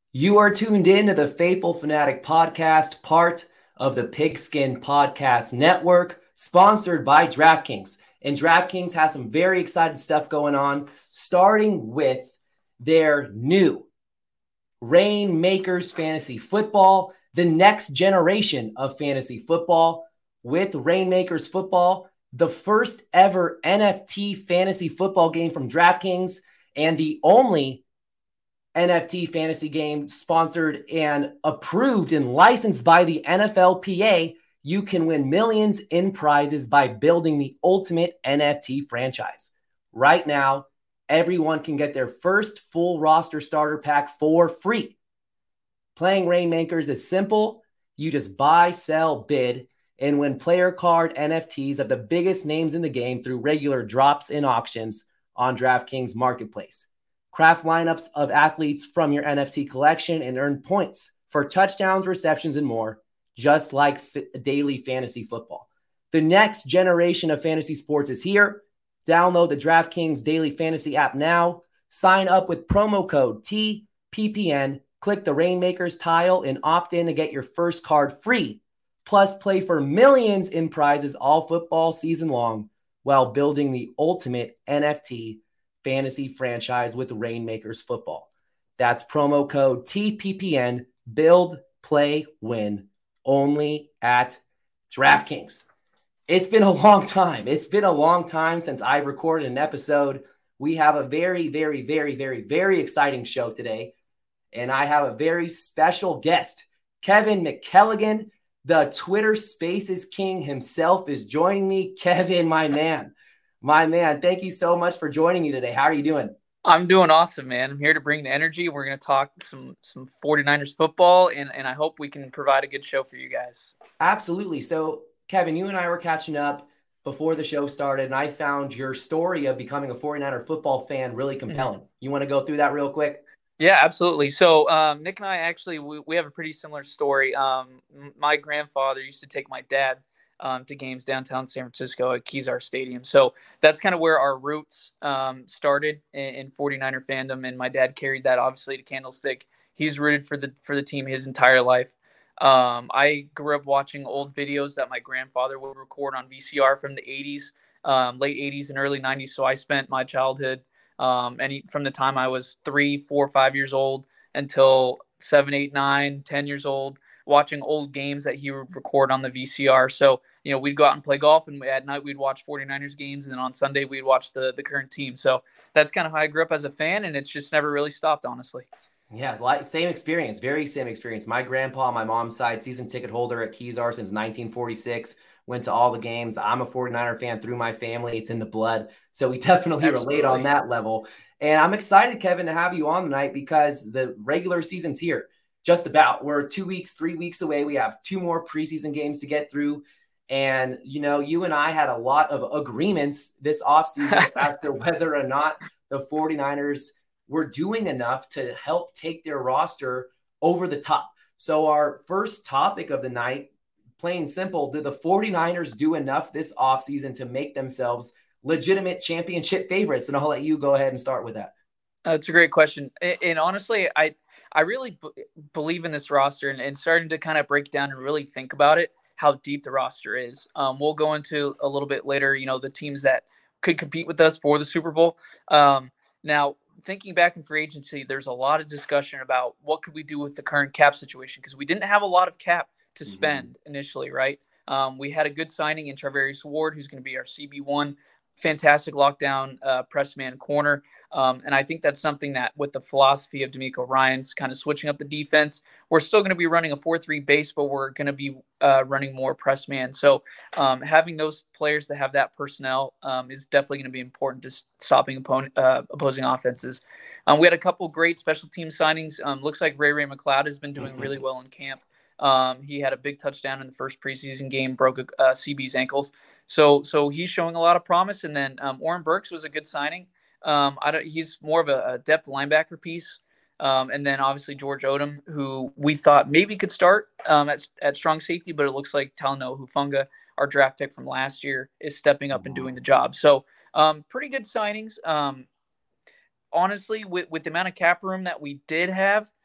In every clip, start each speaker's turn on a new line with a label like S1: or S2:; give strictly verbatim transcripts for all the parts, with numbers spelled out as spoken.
S1: You are tuned in to the Faithful Fanatic podcast, part of the Pigskin Podcast Network, sponsored by DraftKings. And DraftKings has some very exciting stuff going on, starting with their new Rainmakers Fantasy Football, the next generation of fantasy football. With Rainmakers Football, the first ever N F T fantasy football game from DraftKings, and the only N F T fantasy game sponsored and approved and licensed by the N F L P A. You can win millions in prizes by building the ultimate N F T franchise. Right now, everyone can get their first full roster starter pack for free. Playing Rainmakers is simple. You just buy, sell, bid, and win player card N F Ts of the biggest names in the game through regular drops and auctions on DraftKings Marketplace. Craft lineups of athletes from your N F T collection and earn points for touchdowns, receptions, and more, just like f- daily fantasy football. The next generation of fantasy sports is here. Download the DraftKings Daily Fantasy app now. Sign up with promo code T P P N. Click the Rainmakers tile and opt in to get your first card free. Plus, play for millions in prizes all football season long while building the ultimate N F T fantasy franchise with Rainmakers Football. That's promo code T P P N. Build, play, win. Only at DraftKings. It's been a long time. It's been a long time since I've recorded an episode. We have a very, very, very, very, very exciting show today. And I have a very special guest. Kevin McKelligan, the Twitter Spaces King himself, is joining me. Kevin, my man. My man, thank you so much for joining me today. How are you doing?
S2: I'm doing awesome, man. I'm here to bring the energy. We're going to talk some some 49ers football, and, and I hope we can provide a good show for you guys.
S1: Absolutely. So, Kevin, you and I were catching up before the show started, and I found your story of becoming a 49er football fan really compelling. Mm-hmm. You want to go through that real quick?
S2: Yeah, absolutely. So um, Nick and I actually, we, we have a pretty similar story. Um, my grandfather used to take my dad Um, to games downtown San Francisco at Kezar Stadium. So that's kind of where our roots um, started in, in 49er fandom. And my dad carried that obviously to Candlestick. He's rooted for the for the team his entire life. Um, I grew up watching old videos that my grandfather would record on V C R from the eighties, um, late eighties and early nineties. So I spent my childhood um, any from the time I was three, four, five years old until seven, eight, nine, ten years old, watching old games that he would record on the V C R. So, you know, we'd go out and play golf, and at night we'd watch 49ers games, and then on Sunday we'd watch the the current team. So that's kind of how I grew up as a fan, and it's just never really stopped, honestly.
S1: Yeah, like, same experience, very same experience. My grandpa on my mom's side, season ticket holder at Kezar since nineteen forty-six, went to all the games. I'm a 49er fan through my family. It's in the blood. So we definitely Absolutely. relate on that level. And I'm excited, Kevin, to have you on tonight because the regular season's here. Just about. We're two weeks, three weeks away. We have two more preseason games to get through. And, you know, you and I had a lot of agreements this offseason as to whether or not the 49ers were doing enough to help take their roster over the top. So our first topic of the night, plain simple, did the 49ers do enough this offseason to make themselves legitimate championship favorites? And I'll let you go ahead and start with that.
S2: That's a great question. And, and honestly, I I really b- believe in this roster and, and starting to kind of break down and really think about it, how deep the roster is. Um, we'll go into a little bit later, you know, the teams that could compete with us for the Super Bowl. Um, now, thinking back in free agency, there's a lot of discussion about what could we do with the current cap situation because we didn't have a lot of cap to spend mm-hmm. initially, right? Um, we had a good signing in Charvarius Ward, who's going to be our C B one, fantastic lockdown uh, press man corner. Um, and I think that's something that with the philosophy of DeMeco Ryans kind of switching up the defense, we're still going to be running a four three base, but we're going to be uh, running more press man. So um, having those players that have that personnel um, is definitely going to be important to stopping opponent, uh, opposing offenses. Um, we had a couple great special team signings. Um, looks like Ray Ray McCloud has been doing really well in camp. Um, he had a big touchdown in the first preseason game, broke uh, C B's ankles. So so he's showing a lot of promise. And then um, Oren Burks was a good signing. Um, I don't, he's more of a, a depth linebacker piece. Um, and then obviously George Odom, who we thought maybe could start um, at, at strong safety, but it looks like Talanoa Hufanga, our draft pick from last year, is stepping up and doing the job. So um, pretty good signings. Um, honestly, with, with the amount of cap room that we did have,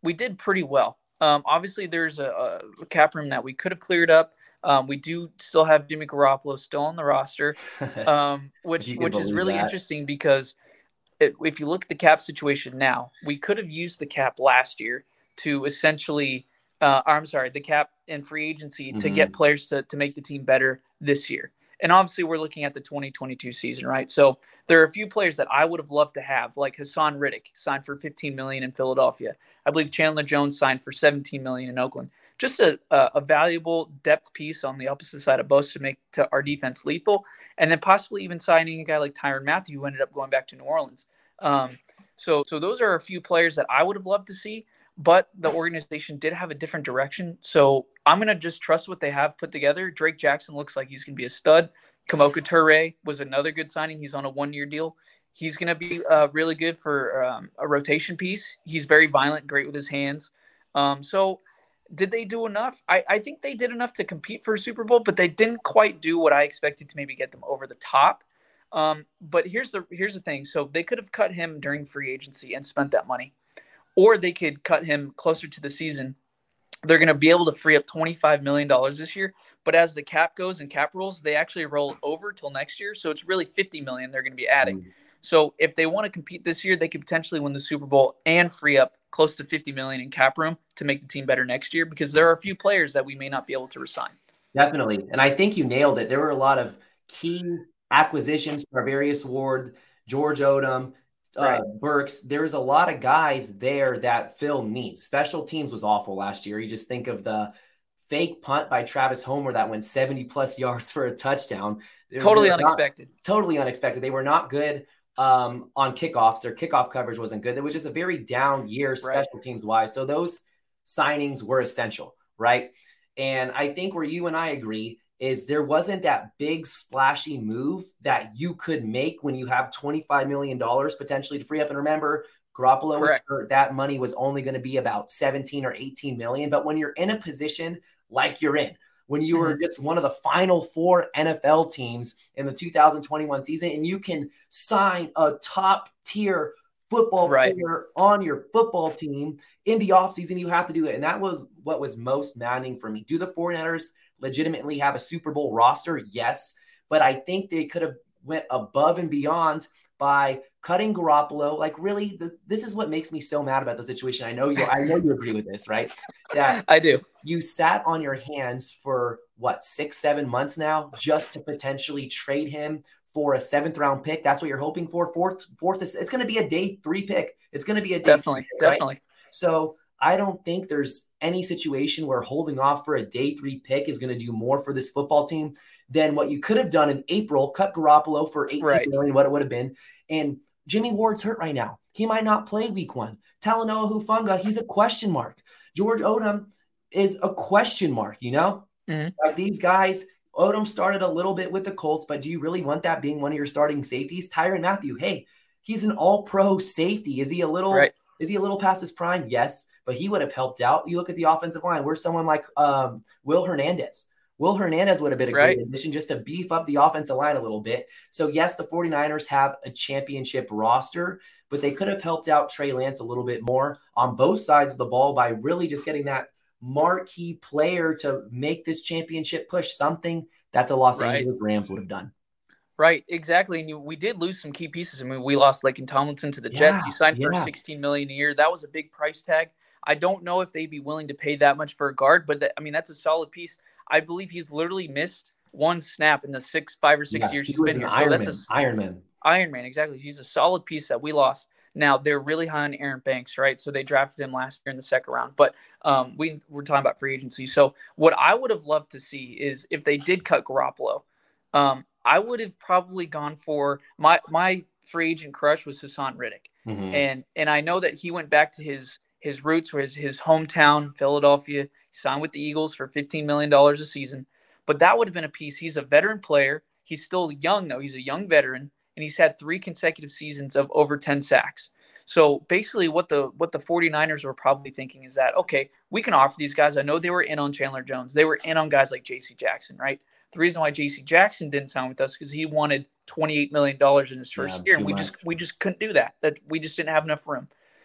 S2: we did pretty well. Um, obviously, there's a, a cap room that we could have cleared up. Um, we do still have Jimmy Garoppolo still on the roster, um,
S1: If
S2: which
S1: you can
S2: which is
S1: believe
S2: really
S1: that.
S2: interesting because it, if you look at the cap situation now, we could have used the cap last year to essentially, uh, I'm sorry, the cap and free agency mm-hmm. to get players to to make the team better this year. And obviously, we're looking at the twenty twenty-two season, right? So there are a few players that I would have loved to have, like Hassan Riddick signed for fifteen million dollars in Philadelphia. I believe Chandler Jones signed for seventeen million dollars in Oakland. Just a, a, a valuable depth piece on the opposite side of Bosa to make to our defense lethal, and then possibly even signing a guy like Tyrann Mathieu, who ended up going back to New Orleans. Um, so, so those are a few players that I would have loved to see, but the organization did have a different direction. So I'm going to just trust what they have put together. Drake Jackson looks like he's going to be a stud. Kamoka Toure was another good signing. He's on a one-year deal. He's going to be uh, really good for um, a rotation piece. He's very violent, great with his hands. Um, so did they do enough? I, I think they did enough to compete for a Super Bowl, but they didn't quite do what I expected to maybe get them over the top. Um, but here's the here's the thing. So they could have cut him during free agency and spent that money, or they could cut him closer to the season. They're going to be able to free up twenty-five million dollars this year. But as the cap goes and cap rules, they actually roll over till next year. So it's really fifty million dollars they're going to be adding. Mm-hmm. So if they want to compete this year, they could potentially win the Super Bowl and free up close to fifty million dollars in cap room to make the team better next year, because there are a few players that we may not be able to resign.
S1: Definitely. And I think you nailed it. There were a lot of key acquisitions for Tarvarius Ward, George Odom, uh, right. Burks. There's a lot of guys there that Phil needs. Special teams was awful last year. You just think of the fake punt by Travis Homer that went seventy plus yards for a touchdown.
S2: Totally unexpected.
S1: Not, totally unexpected. They were not good um, on kickoffs. Their kickoff coverage wasn't good. It was just a very down year special right. teams wise. So those signings were essential, right? And I think where you and I agree is there wasn't that big splashy move that you could make when you have twenty-five million dollars potentially to free up. And remember, Garoppolo was hurt. That money was only going to be about seventeen or eighteen million. But when you're in a position like you're in, when you were just one of the final four N F L teams in the two thousand twenty-one season, and you can sign a top tier football right. player on your football team in the offseason, you have to do it. And that was what was most maddening for me. Do the 49ers legitimately have a Super Bowl roster? Yes. But I think they could have went above and beyond by cutting Garoppolo. Like, really, the, this is what makes me so mad about the situation. I know you I know you agree with this, right? That
S2: I do.
S1: You sat on your hands for what, six, seven months now, just to potentially trade him for a seventh round pick. That's what you're hoping for. Fourth, fourth, it's going to be a day three pick. It's going to be a day
S2: definitely,
S1: pick, right?
S2: definitely.
S1: So I don't think there's any situation where holding off for a day three pick is going to do more for this football team than what you could have done in April. Cut Garoppolo for eighteen right. million, what it would have been. And Jimmy Ward's hurt right now. He might not play week one. Talanoa Hufanga, he's a question mark. George Odom is a question mark, you know?
S2: Mm-hmm.
S1: Like these guys, Odom started a little bit with the Colts, but do you really want that being one of your starting safeties? Tyrann Mathieu, hey, he's an all-pro safety. Is he a little
S2: right.
S1: is he a little past his prime? Yes, but he would have helped out. You look at the offensive line. Where's someone like um, Will Hernandez? Will Hernandez would have been a
S2: right.
S1: great addition just to beef up the offensive line a little bit. So, yes, the 49ers have a championship roster, but they could have helped out Trey Lance a little bit more on both sides of the ball by really just getting that marquee player to make this championship push, something that the Los
S2: right.
S1: Angeles Rams would have done.
S2: Right, exactly. And you, we did lose some key pieces. I mean, we lost Laken Tomlinson to the
S1: yeah,
S2: Jets. He signed
S1: yeah.
S2: for sixteen million dollars a year. That was a big price tag. I don't know if they'd be willing to pay that much for a guard, but that, I mean, that's a solid piece. I believe he's literally missed one snap in the six, five or six
S1: yeah,
S2: years
S1: he
S2: he's
S1: was
S2: been here.
S1: Iron
S2: So
S1: Man.
S2: that's a
S1: Iron Man.
S2: Iron Man, exactly. He's a solid piece that we lost. Now, they're really high on Aaron Banks, right? So they drafted him last year in the second round. But um, we, we're talking about free agency. So what I would have loved to see is if they did cut Garoppolo, um, I would have probably gone for my my free agent crush was Hassan Riddick.
S1: Mm-hmm.
S2: And and I know that he went back to his his roots, where his, his hometown, Philadelphia. He signed with the Eagles for fifteen million dollars a season. But that would have been a piece. He's a veteran player. He's still young, though. He's a young veteran. And he's had three consecutive seasons of over ten sacks. So basically what the what the 49ers were probably thinking is that, okay, we can offer these guys. I know they were in on Chandler Jones. They were in on guys like J C Jackson, right? The reason why J C Jackson didn't sign with us because he wanted twenty-eight million dollars in his first
S1: yeah,
S2: year, and we
S1: much.
S2: just we just couldn't do that. That we just didn't have enough room.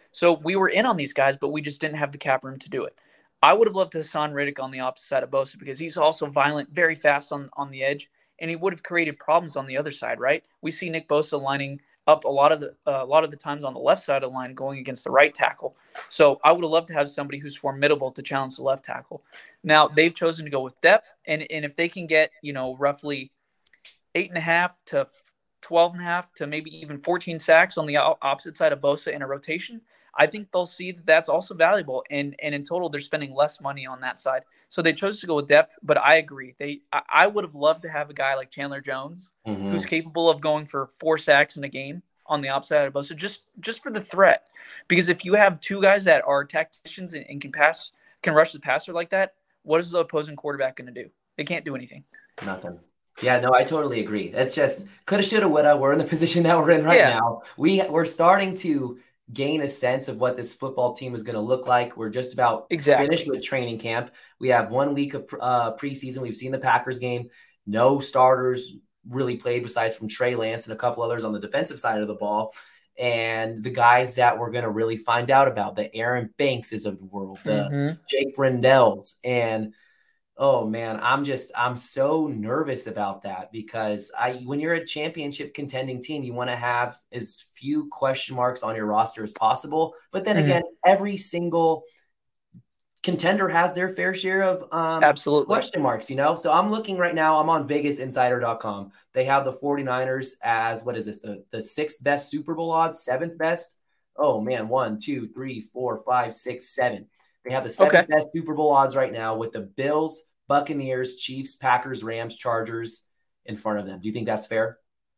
S2: So we were in on these guys, but we just didn't have the cap room to do it. I would have loved Hassan Riddick on the opposite side of Bosa because he's also violent, very fast on, on the edge, and he would have created problems on the other side, right? We see Nick Bosa lining up a lot of the uh, a lot of the times on the left side of the line going against the right tackle. So I would have loved to have somebody who's formidable to challenge the left tackle. Now they've chosen to go with depth, and, and if they can get, you know, roughly eight and a half to twelve and a half to maybe even fourteen sacks on the opposite side of Bosa in a rotation, I think they'll see that that's also valuable. And and in total, they're spending less money on that side. So they chose to go with depth, but I agree. They I, I would have loved to have a guy like Chandler Jones, mm-hmm. who's capable of going for four sacks in a game on the opposite side of Bosa, just just for the threat. Because if you have two guys that are tacticians and, and can pass, can rush the passer like that, what is the opposing quarterback going to do? They can't do anything.
S1: Nothing. Yeah, no, I totally agree. It's just coulda, shoulda, woulda. We're in the position that we're in right yeah. now. We we're starting to gain a sense of what this football team is going to look like. We're just about
S2: exactly.
S1: finished with training camp. We have one week of uh, preseason. We've seen the Packers game. No starters really played besides from Trey Lance and a couple others on the defensive side of the ball. And the guys that we're going to really find out about, the Aaron Bankses of the world, the mm-hmm. Jake Brendells. And, oh, man, I'm just – I'm so nervous about that because I when you're a championship contending team, you want to have as few question marks on your roster as possible. But then mm-hmm. again, every single contender has their fair share of um,
S2: absolutely
S1: question marks, you know? So I'm looking right now. I'm on Vegas Insider dot com. They have the 49ers as, what is this, the, the sixth best Super Bowl odds, seventh best? Oh, man, one, two, three, four, five, six, seven. They have the seventh okay. best Super Bowl odds right now with the Bills, Buccaneers, Chiefs, Packers, Rams, Chargers in front of them. Do you think that's fair?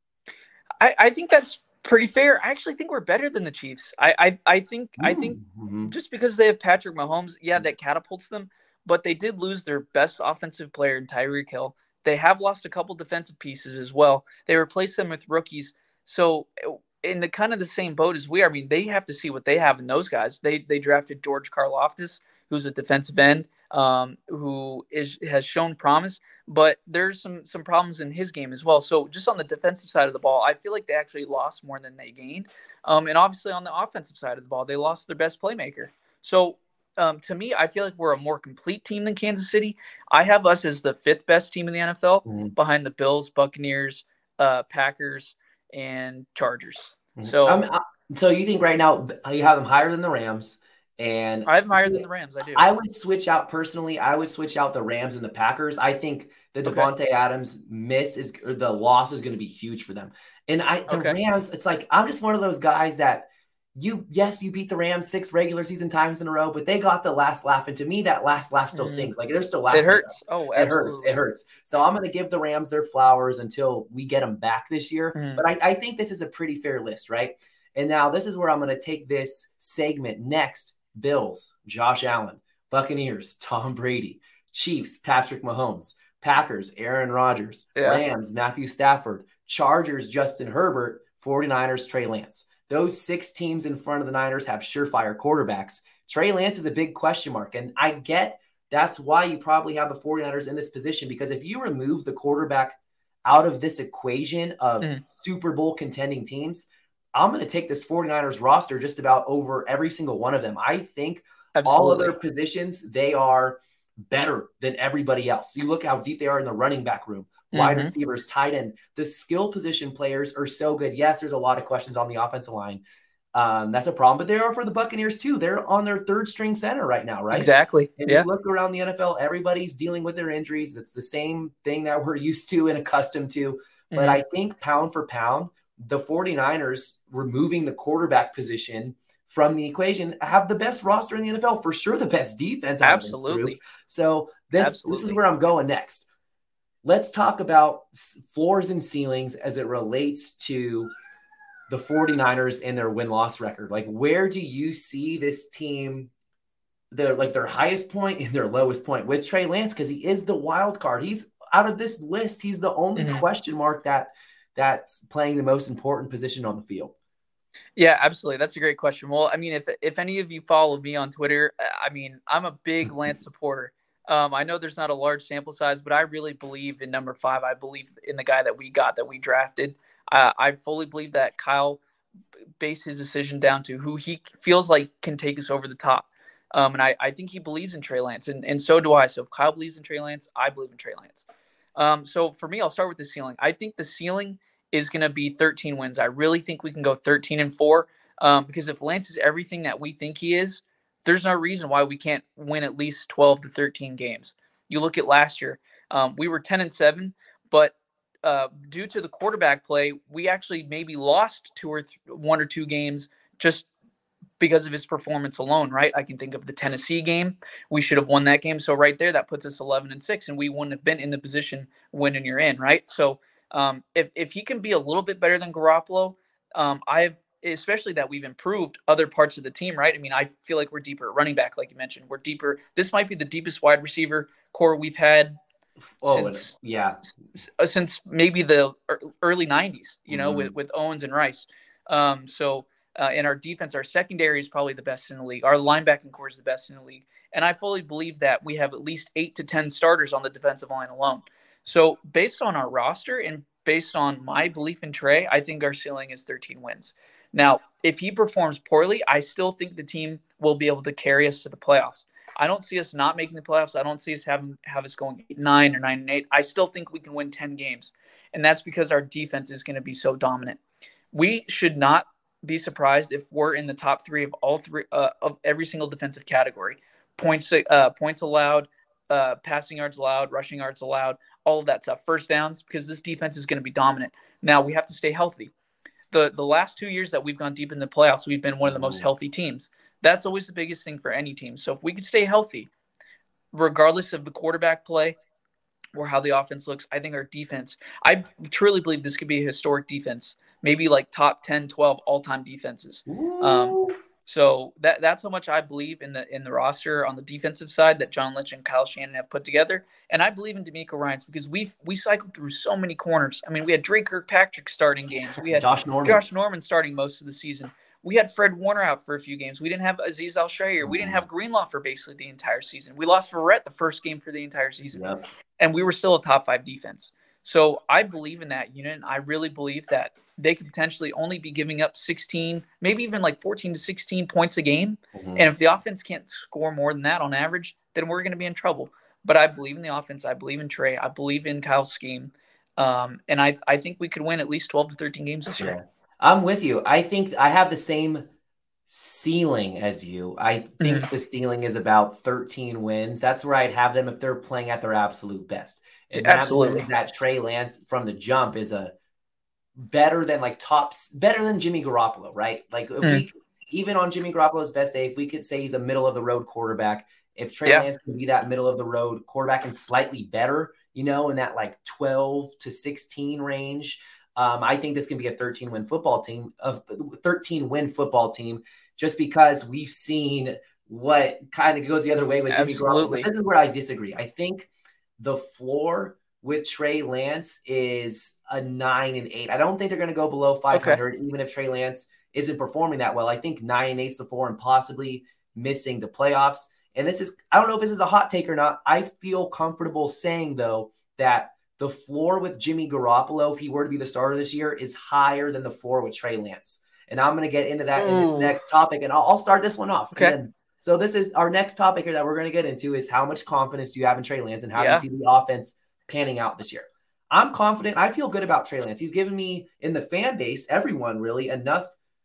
S2: I, I think that's pretty fair. I actually think we're better than the Chiefs. I I, I think Ooh. I think
S1: mm-hmm.
S2: just because they have Patrick Mahomes, yeah, that catapults them. But they did lose their best offensive player in Tyreek Hill. They have lost a couple defensive pieces as well. They replaced them with rookies. So in the kind of the same boat as we are, I mean, they have to see what they have in those guys. They they drafted George Karlaftis, who's a defensive end, um, who is has shown promise, but there's some some problems in his game as well. So just on the defensive side of the ball, I feel like they actually lost more than they gained. Um, and obviously on the offensive side of the ball, they lost their best playmaker. So um, to me, I feel like we're a more complete team than Kansas City. I have us as the fifth best team in the N F L mm-hmm. behind the Bills, Buccaneers, uh, Packers, and Chargers.
S1: Mm-hmm.
S2: So,
S1: um, uh, so you think right now you have them higher than the Rams? And
S2: I have them higher than the Rams. I do.
S1: I would switch out personally. I would switch out the Rams and the Packers. I think the Devontae okay. Adams miss is or the loss is going to be huge for them. And I the okay. Rams, it's like I'm just one of those guys that you yes you beat the Rams six regular season times in a row, but they got the last laugh, and to me that last laugh still mm. sings. Like they're still laughing.
S2: It hurts. Oh,
S1: it hurts. It hurts. So I'm going to give the Rams their flowers until we get them back this year. Mm. But I, I think this is a pretty fair list, right? And now this is where I'm going to take this segment next. Bills, Josh Allen, Buccaneers, Tom Brady, Chiefs, Patrick Mahomes, Packers, Aaron Rodgers, yeah. Rams, Matthew Stafford, Chargers, Justin Herbert, 49ers, Trey Lance. Those six teams in front of the Niners have surefire quarterbacks. Trey Lance is a big question mark, and I get that's why you probably have the 49ers in this position, because if you remove the quarterback out of this equation of mm. Super Bowl contending teams, I'm going to take this 49ers roster just about over every single one of them. I think Absolutely. all of their positions, they are better than everybody else. You look how deep they are in the running back room, mm-hmm. wide receivers, tight end. The skill position players are so good. Yes, there's a lot of questions on the offensive line. Um, that's a problem, but they are for the Buccaneers too. They're on their third string center right now, right?
S2: Exactly.
S1: And
S2: yeah.
S1: you look around the N F L, everybody's dealing with their injuries. It's the same thing that we're used to and accustomed to. Mm-hmm. But I think pound for pound, the 49ers removing the quarterback position from the equation have the best roster in the N F L, for sure. The best defense.
S2: Absolutely.
S1: So this, Absolutely. this is where I'm going next. Let's talk about floors and ceilings as it relates to the 49ers and their win-loss record. Like, where do you see this team, their like their highest point and their lowest point with Trey Lance? Because he is the wild card. He's out of this list. He's the only mm-hmm. question mark that that's playing the most important position on the field.
S2: Yeah, absolutely. That's a great question. Well, I mean, if if any of you follow me on Twitter, I mean, I'm a big Lance supporter. Um, I know there's not a large sample size, but I really believe in number five. I believe in the guy that we got, that we drafted. Uh, I fully believe that Kyle base his decision down to who he feels like can take us over the top. Um, and I, I think he believes in Trey Lance, and, and so do I. So if Kyle believes in Trey Lance, I believe in Trey Lance. Um, so for me, I'll start with the ceiling. I think the ceiling is going to be thirteen wins. I really think we can go thirteen and four um, because if Lance is everything that we think he is, there's no reason why we can't win at least twelve to thirteen games. You look at last year, um, we were ten and seven, but uh, due to the quarterback play, we actually maybe lost two or th- one or two games just because of his performance alone, right? I can think of the Tennessee game. We should have won that game. So right there, that puts us eleven and six, and we wouldn't have been in the position when you're in, right? So um, if, if he can be a little bit better than Garoppolo, um, I've, especially that we've improved other parts of the team, right? I mean, I feel like we're deeper at running back, like you mentioned. We're deeper. This might be the deepest wide receiver core we've had
S1: oh,
S2: since,
S1: yeah.
S2: since maybe the early nineties, you know, mm-hmm. with, with Owens and Rice. Um, so, Uh, in our defense, our secondary is probably the best in the league. Our linebacking core is the best in the league. And I fully believe that we have at least eight to ten starters on the defensive line alone. So based on our roster and based on my belief in Trey, I think our ceiling is thirteen wins. Now, if he performs poorly, I still think the team will be able to carry us to the playoffs. I don't see us not making the playoffs. I don't see us having have us going eight, nine or nine and eight. I still think we can win ten games. And that's because our defense is going to be so dominant. We should not be surprised if we're in the top three of all three uh, of every single defensive category. Points, uh, points allowed, uh, passing yards allowed, rushing yards allowed, all of that stuff. First downs, because this defense is going to be dominant. Now we have to stay healthy. The the last two years that we've gone deep in the playoffs, we've been one of the most healthy teams. That's always the biggest thing for any team. So if we could stay healthy, regardless of the quarterback play or how the offense looks, I think our defense, I truly believe this could be a historic defense. Maybe like top ten, twelve all-time defenses. Um, so that that's how much I believe in the in the roster on the defensive side that John Lynch and Kyle Shanahan have put together. And I believe in D'Amico Ryans because we we cycled through so many corners. I mean, we had Drake Kirkpatrick starting games. We had
S1: Josh Norman.
S2: Josh Norman starting most of the season. We had Fred Warner out for a few games. We didn't have Azeez Al-Shaair. We didn't have Greenlaw for basically the entire season. We lost Verrett the first game for the entire season.
S1: Yep.
S2: And we were still a top five defense. So I believe in that unit. And I really believe that they could potentially only be giving up sixteen, maybe even like fourteen to sixteen points a game. Mm-hmm. And if the offense can't score more than that on average, then we're going to be in trouble. But I believe in the offense. I believe in Trey. I believe in Kyle's scheme. Um, and I I think we could win at least twelve to thirteen games this year.
S1: Yeah. I'm with you. I think I have the same ceiling as you. I think mm-hmm. the ceiling is about thirteen wins. That's where I'd have them if they're playing at their absolute best. And
S2: Absolutely.
S1: That, that Trey Lance from the jump is a better than like tops, better than Jimmy Garoppolo, right? Like if mm. we, even on Jimmy Garoppolo's best day, if we could say he's a middle of the road quarterback, if Trey yeah. Lance can be that middle of the road quarterback and slightly better, you know, in that like twelve to sixteen range, um, I think this can be a thirteen win football team of thirteen win football team, just because we've seen what kind of goes the other way with Jimmy
S2: Absolutely.
S1: Garoppolo. But this is where I disagree. I think the floor with Trey Lance is a nine and eight. I don't think they're going to go below five hundred, okay. even if Trey Lance isn't performing that well. I think nine and eight's the floor and possibly missing the playoffs. And this is, I don't know if this is a hot take or not. I feel comfortable saying, though, that the floor with Jimmy Garoppolo, if he were to be the starter this year, is higher than the floor with Trey Lance. And I'm going to get into that Ooh. in this next topic. And I'll, I'll start this one off.
S2: Okay.
S1: And so this is our next topic here that we're going to get into is how much confidence do you have in Trey Lance and how
S2: yeah.
S1: do you see the offense panning out this year? I'm confident. I feel good about Trey Lance. He's given me, in the fan base, everyone really, enough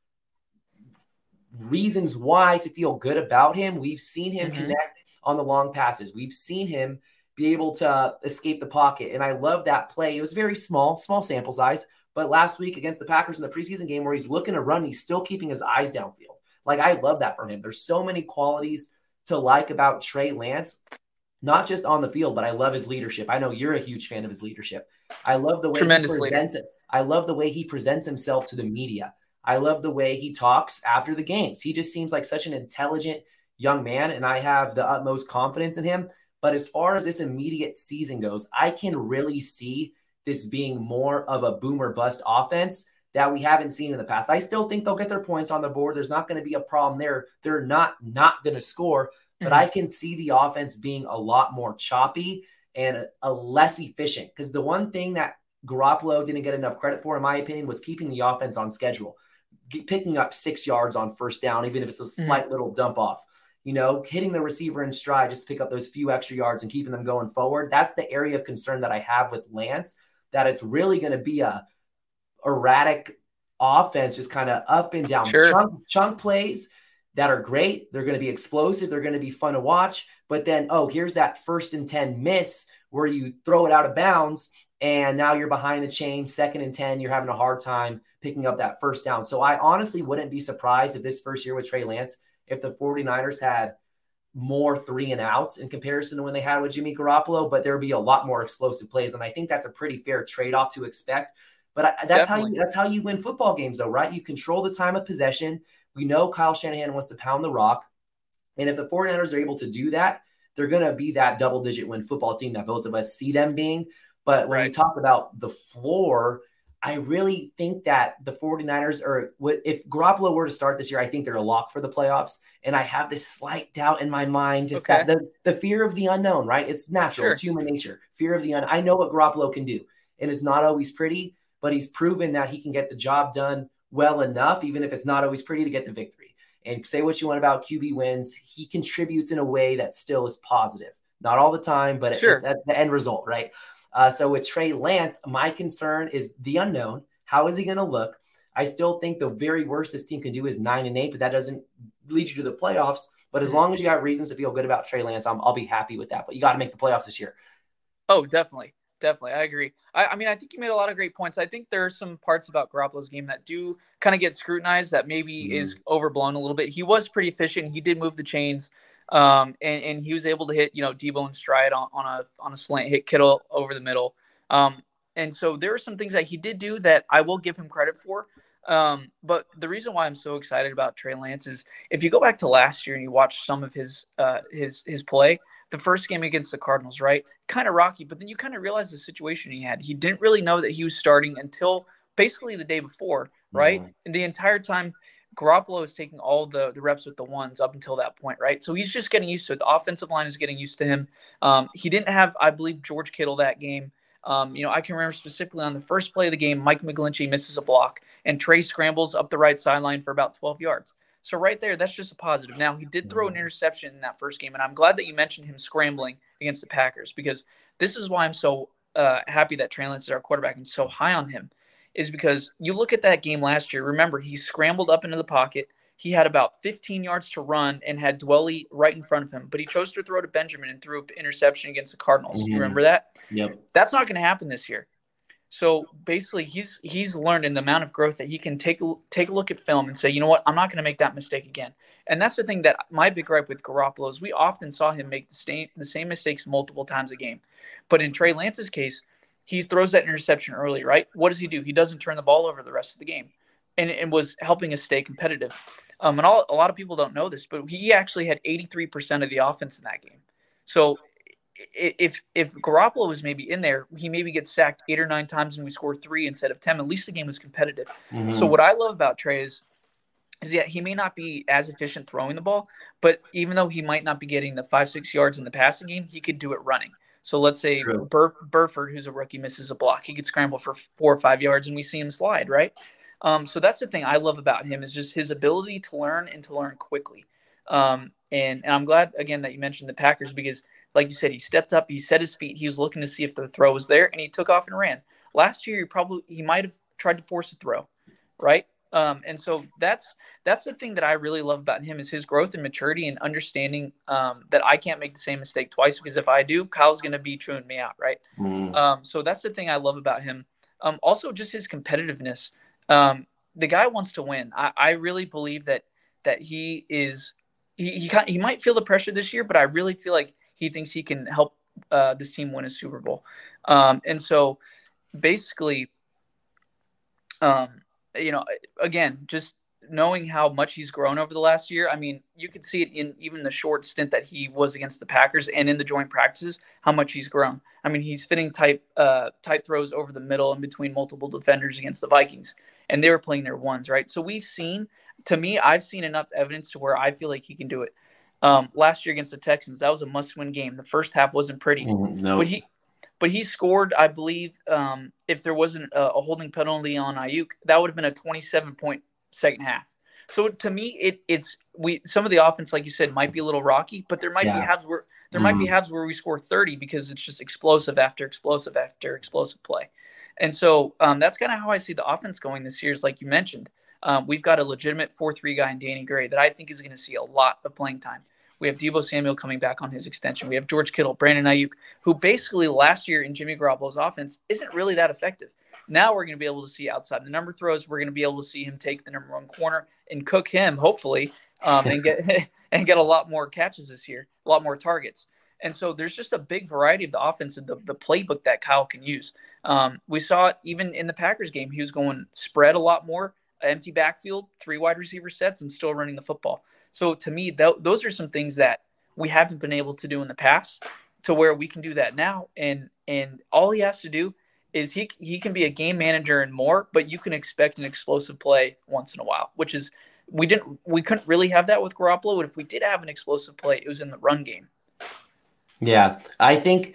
S1: reasons why to feel good about him. We've seen him mm-hmm. connect on the long passes. We've seen him be able to escape the pocket. And I love that play. It was very small, small sample size. But last week against the Packers in the preseason game where he's looking to run, he's still keeping his eyes downfield. Like, I love that from him. There's so many qualities to like about Trey Lance, not just on the field, but I love his leadership. I know you're a huge fan of his leadership. I love the way
S2: Tremendous
S1: he presents it. I love the way he presents himself to the media. I love the way he talks after the games. He just seems like such an intelligent young man, and I have the utmost confidence in him. But as far as this immediate season goes, I can really see this being more of a boom or bust offense that we haven't seen in the past. I still think they'll get their points on the board. There's not going to be a problem there. They're not not going to score, but mm-hmm. I can see the offense being a lot more choppy and a, a less efficient, because the one thing that Garoppolo didn't get enough credit for, in my opinion, was keeping the offense on schedule. picking up six yards on first down, even if it's a slight mm-hmm. little dump off. You know, hitting the receiver in stride just to pick up those few extra yards and keeping them going forward. That's the area of concern that I have with Lance, that it's really going to be a erratic offense, just kind of up and down.
S2: Sure.
S1: Chunk, chunk plays that are great. They're going to be explosive. They're going to be fun to watch. But then, oh, here's that first and ten miss where you throw it out of bounds, and now you're behind the chain, second and ten. You're having a hard time picking up that first down. So I honestly wouldn't be surprised if this first year with Trey Lance, if the 49ers had more three and outs in comparison to when they had with Jimmy Garoppolo, but there'd be a lot more explosive plays. And I think that's a pretty fair trade-off to expect. But I, that's Definitely. how you, that's how you win football games though, right? You control the time of possession. We know Kyle Shanahan wants to pound the rock. And if the 49ers are able to do that, they're going to be that double-digit win football team that both of us see them being. But when right. we talk about the floor, I really think that the 49ers are – if Garoppolo were to start this year, I think they're a lock for the playoffs. And I have this slight doubt in my mind, just okay. that the, the fear of the unknown, right? It's natural. Sure. It's human nature. Fear of the unknown. I know what Garoppolo can do, and it's not always pretty, but he's proven that he can get the job done well enough, even if it's not always pretty, to get the victory. And say what you want about Q B wins, he contributes in a way that still is positive. Not all the time, but
S2: sure.
S1: at, at the end result, right? Uh, so with Trey Lance, my concern is the unknown. How is he going to look? I still think the very worst this team can do is nine and eight, but that doesn't lead you to the playoffs. But as long as you have reasons to feel good about Trey Lance, I'm, I'll be happy with that. But you got to make the playoffs this year.
S2: Oh, definitely. Definitely. I agree. I, I mean, I think you made a lot of great points. I think there are some parts about Garoppolo's game that do kind of get scrutinized that maybe mm-hmm. is overblown a little bit. He was pretty efficient. He did move the chains. Um, and, and he was able to hit, you know, Debo in stride on, on a, on a slant, hit Kittle over the middle. Um, and so there are some things that he did do that I will give him credit for. Um, but the reason why I'm so excited about Trey Lance is if you go back to last year and you watch some of his, uh, his, his play, the first game against the Cardinals, right? Kind of rocky, but then you kind of realize the situation he had. He didn't really know that he was starting until basically the day before, right? Mm-hmm. And the entire time, Garoppolo is taking all the, the reps with the ones up until that point, right? So he's just getting used to it. The offensive line is getting used to him. Um, he didn't have, I believe, George Kittle that game. Um, you know, I can remember specifically on the first play of the game, Mike McGlinchey misses a block, and Trey scrambles up the right sideline for about twelve yards. So right there, that's just a positive. Now, he did throw an interception in that first game, and I'm glad that you mentioned him scrambling against the Packers, because this is why I'm so uh, happy that Trey Lance is our quarterback and so high on him, is because you look at that game last year. Remember, he scrambled up into the pocket. He had about fifteen yards to run and had Dwelley right in front of him, but he chose to throw to Benjamin and threw an interception against the Cardinals. Mm-hmm. You remember that?
S1: Yep.
S2: That's not going to happen this year. So basically, he's he's learned in the amount of growth that he can take take a look at film and say, you know what, I'm not going to make that mistake again. And that's the thing that my big gripe with Garoppolo is we often saw him make the same the same mistakes multiple times a game. But in Trey Lance's case, he throws that interception early, right? What does he do? He doesn't turn the ball over the rest of the game, and and was helping us stay competitive. Um, and all, a lot of people don't know this, but he actually had eighty-three percent of the offense in that game. So if if Garoppolo was maybe in there, he maybe gets sacked eight or nine times and we score three instead of ten. At least the game was competitive. Mm-hmm. So what I love about Trey is, is yeah, he may not be as efficient throwing the ball, but even though he might not be getting the five, six yards in the passing game, he could do it running. So let's say Bur- Burford, who's a rookie, misses a block. He could scramble for four or five yards and we see him slide, right? Um, so that's the thing I love about him is just his ability to learn and to learn quickly. Um, and, and I'm glad, again, that you mentioned the Packers because, like you said, he stepped up, he set his feet, he was looking to see if the throw was there, and he took off and ran. Last year, he probably he might have tried to force a throw, right? Um, and so that's that's the thing that I really love about him is his growth and maturity and understanding um, that I can't make the same mistake twice because if I do, Kyle's going to be chewing me out, right? Mm. Um, so that's the thing I love about him. Um, also, just his competitiveness. Um, the guy wants to win. I, I really believe that that he is he he, he might feel the pressure this year, but I really feel like he thinks he can help uh, this team win a Super Bowl. Um, and so basically, um, you know, again, just knowing how much he's grown over the last year. I mean, you could see it in even the short stint that he was against the Packers and in the joint practices, how much he's grown. I mean, he's fitting tight, uh, tight throws over the middle and between multiple defenders against the Vikings, and they were playing their ones, right? So we've seen, to me, I've seen enough evidence to where I feel like he can do it. Um, last year against the Texans, that was a must-win game. The first half wasn't pretty,
S1: mm, no.
S2: but he, but he scored. I believe um, if there wasn't a, a holding penalty on Ayuk, that would have been a twenty-seven point second half. So to me, it it's we some of the offense, like you said, might be a little rocky, but there might
S1: Yeah.
S2: be halves where there
S1: Mhm.
S2: might be halves where we score thirty because it's just explosive after explosive after explosive play. And so um, that's kind of how I see the offense going this year. Is like you mentioned, um, we've got a legitimate four three guy in Danny Gray that I think is going to see a lot of playing time. We have Deebo Samuel coming back on his extension. We have George Kittle, Brandon Ayuk, who basically last year in Jimmy Garoppolo's offense isn't really that effective. Now we're going to be able to see outside the number throws. We're going to be able to see him take the number one corner and cook him, hopefully, um, and get and get a lot more catches this year, a lot more targets. And so there's just a big variety of the offense and the, the playbook that Kyle can use. Um, we saw it even in the Packers game. He was going spread a lot more, empty backfield, three wide receiver sets, and still running the football. So to me, th- those are some things that we haven't been able to do in the past to where we can do that now. And and all he has to do is he he can be a game manager and more, but you can expect an explosive play once in a while, which is we didn't we couldn't really have that with Garoppolo. But if we did have an explosive play, it was in the run game.
S1: Yeah, I think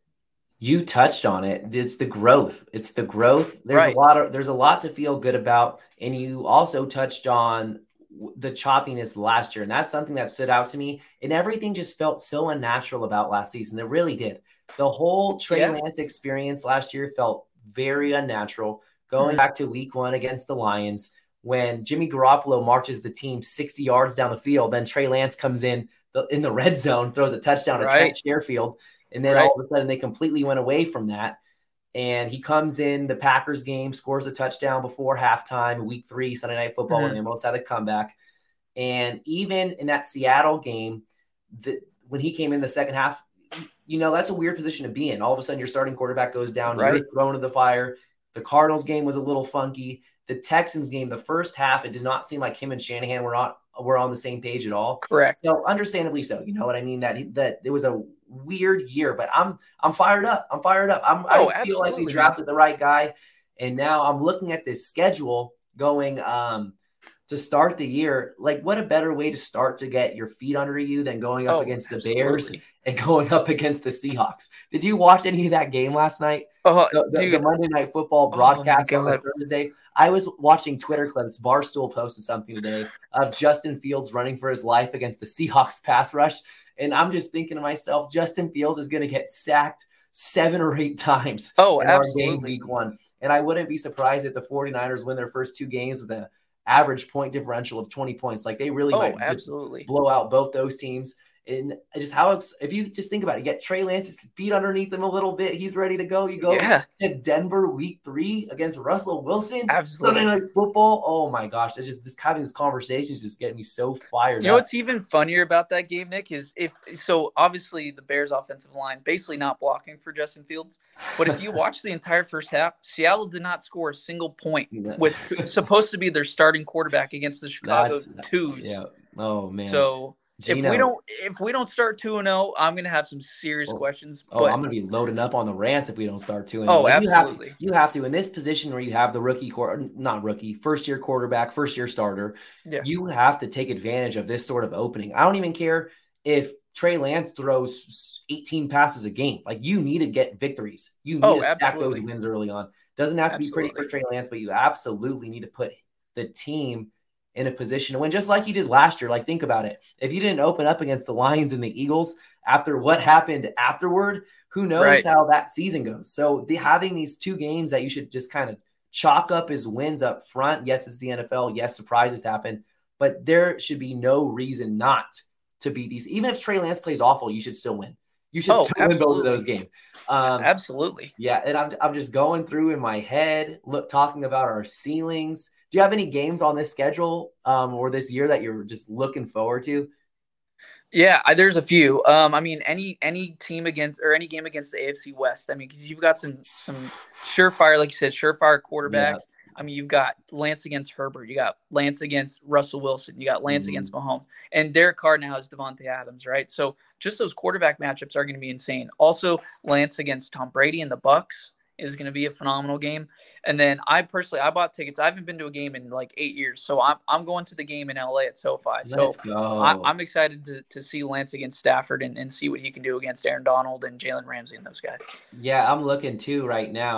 S1: you touched on it. It's the growth. It's the growth. There's
S2: Right.
S1: a lot of there's a lot to feel good about, and you also touched on the choppiness last year, and that's something that stood out to me. And everything just felt so unnatural about last season. It really did. The whole Trey
S2: Yeah.
S1: Lance experience last year felt very unnatural. Going
S2: Mhm.
S1: back to week one against the Lions, when Jimmy Garoppolo marches the team sixty yards down the field, then Trey Lance comes in the, in the red zone, throws a touchdown to
S2: Right.
S1: Trent Sherfield, and then
S2: Right.
S1: all of a sudden they completely went away from that. And he comes in the Packers game, scores a touchdown before halftime, week three, Sunday Night Football,
S2: Mhm.
S1: when they almost had a comeback. And even in that Seattle game, the, when he came in the second half, you know, that's a weird position to be in. All of a sudden, your starting quarterback goes down,
S2: Right.
S1: you're thrown to the fire. The Cardinals game was a little funky. The Texans game, the first half, it did not seem like him and Shanahan were not were on the same page at all.
S2: Correct.
S1: So understandably so, you know what I mean? That that it was a weird year, but I'm I'm fired up. I'm fired up. I'm
S2: Oh,
S1: I feel like we
S2: absolutely,
S1: drafted the right guy, and now I'm looking at this schedule going um to start the year. Like, what a better way to start to get your feet under you than going up
S2: Oh,
S1: against the Bears
S2: absolutely.
S1: and going up against the Seahawks. Did you watch any of that game last night?
S2: Oh,
S1: The, the, the
S2: dude.
S1: Monday Night Football
S2: Oh, my
S1: broadcast on the
S2: God.
S1: Thursday. I was watching Twitter clips. Barstool posted something today of Justin Fields running for his life against the Seahawks pass rush. And I'm just thinking to myself, Justin Fields is going to get sacked seven or eight times
S2: Oh,
S1: in our game
S2: absolutely.
S1: week one. And I wouldn't be surprised if the 49ers win their first two games with an average point differential of twenty points. Like, they really
S2: Oh,
S1: might just
S2: absolutely.
S1: blow out both those teams. And just how it's, if you just think about it, you get Trey Lance's feet underneath him a little bit. He's ready to go. You go
S2: Yeah.
S1: to Denver week three against Russell Wilson.
S2: Absolutely.
S1: Sunday Night Football. Oh my gosh. It's just this having this conversation is just getting me so fired
S2: You know
S1: up.
S2: what's even funnier about that game, Nick, is if so obviously the Bears offensive line basically not blocking for Justin Fields. But if you watch the entire first half, Seattle did not score a single point with supposed to be their starting quarterback against the Chicago
S1: That's,
S2: twos.
S1: yeah. Oh man.
S2: So
S1: Gino.
S2: if we don't if we don't start two and oh, I'm gonna have some serious
S1: Oh,
S2: questions.
S1: Oh,
S2: But
S1: I'm gonna be loading up on the rants if we don't start two and
S2: Oh,
S1: like, you have to,
S2: absolutely.
S1: you have to in this position where you have the rookie quarter, not rookie, first year quarterback, first year starter.
S2: Yeah.
S1: You have to take advantage of this sort of opening. I don't even care if Trey Lance throws eighteen passes a game. Like, you need to get victories. You need
S2: Oh,
S1: to stack
S2: absolutely.
S1: those wins early on. Doesn't have to be pretty
S2: Absolutely.
S1: for Trey Lance, but you absolutely need to put the team in a position to win, just like you did last year. Like, think about it. If you didn't open up against the Lions and the Eagles after what happened afterward, who knows
S2: Right.
S1: how that season goes. So the, having these two games that you should just kind of chalk up as wins up front. Yes, it's the N F L. Yes, surprises happen, but there should be no reason not to beat these. Even if Trey Lance plays awful, you should still win. You should
S2: Oh,
S1: still win both of
S2: absolutely.
S1: those games. Um,
S2: Absolutely.
S1: Yeah, and I'm I'm just going through in my head, look, talking about our ceilings. Do you have any games on this schedule um, or this year that you're just looking forward to?
S2: Yeah, I, there's a few. Um, I mean, any any team against or any game against the A F C West. I mean, because you've got some some surefire, like you said, surefire quarterbacks. I mean, you've got Lance against Herbert. You got Lance against Russell Wilson. You got Lance
S1: Mhm.
S2: against Mahomes. And Derek Carr now has Devontae Adams, right? So just those quarterback matchups are going to be insane. Also, Lance against Tom Brady and the Bucks is going to be a phenomenal game. And then I personally, I bought tickets. I haven't been to a game in like eight years. So I'm I'm going to the game in L A at SoFi. So
S1: Let's go.
S2: I, I'm excited to, to see Lance against Stafford and, and see what he can do against Aaron Donald and Jalen Ramsey and those guys.
S1: Yeah, I'm looking too right now.